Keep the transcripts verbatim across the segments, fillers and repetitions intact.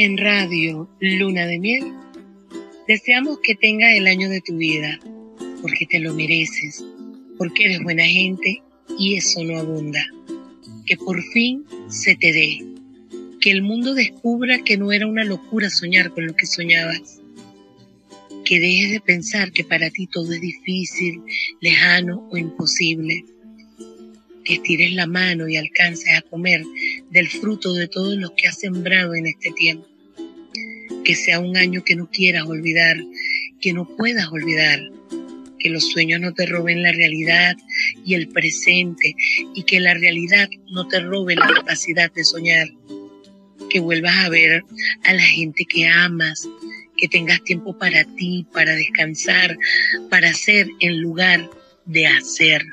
En Radio Luna de Miel, deseamos que tengas el año de tu vida, porque te lo mereces, porque eres buena gente y eso no abunda. Que por fin se te dé, que el mundo descubra que no era una locura soñar con lo que soñabas, que dejes de pensar que para ti todo es difícil, lejano o imposible, que estires la mano y alcances a comer del fruto de todo lo que has sembrado en este tiempo. Que sea un año que no quieras olvidar, que no puedas olvidar, que los sueños no te roben la realidad y el presente, y que la realidad no te robe la capacidad de soñar. Que vuelvas a ver a la gente que amas, que tengas tiempo para ti, para descansar, para hacer en lugar de hacer.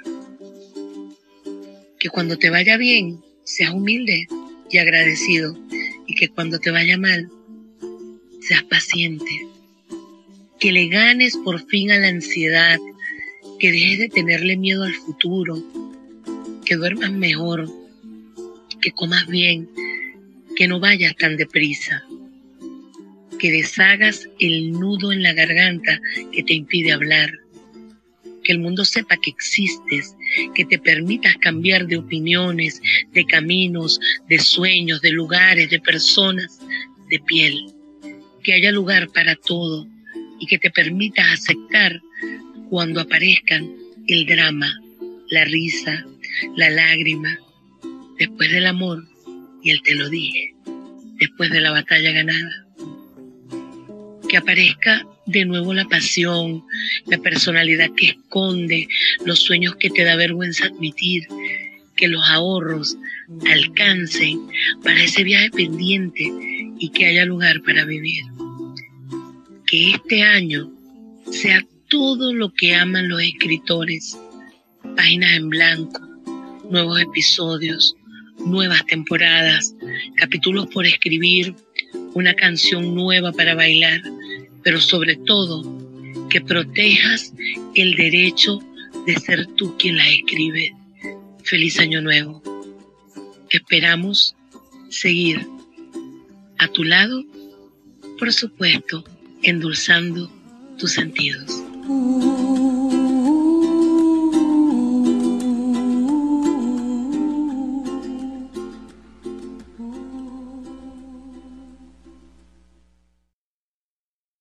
Que cuando te vaya bien, seas humilde y agradecido, y que cuando te vaya mal, seas paciente. Que le ganes por fin a la ansiedad, que dejes de tenerle miedo al futuro, que duermas mejor, que comas bien, que no vayas tan deprisa, que deshagas el nudo en la garganta que te impide hablar, que el mundo sepa que existes, que te permitas cambiar de opiniones, de caminos, de sueños, de lugares, de personas, de piel, que haya lugar para todo y que te permitas aceptar cuando aparezcan el drama, la risa, la lágrima, después del amor y el te lo dije, después de la batalla ganada. Que aparezca de nuevo la pasión, la personalidad que esconde, los sueños que te da vergüenza admitir, que los ahorros alcancen para ese viaje pendiente y que haya lugar para vivir. Que este año sea todo lo que aman los escritores, páginas en blanco, nuevos episodios, nuevas temporadas, capítulos por escribir, una canción nueva para bailar, pero sobre todo que protejas el derecho de ser tú quien las escribe. Feliz Año Nuevo. Esperamos seguir a tu lado, por supuesto, endulzando tus sentidos.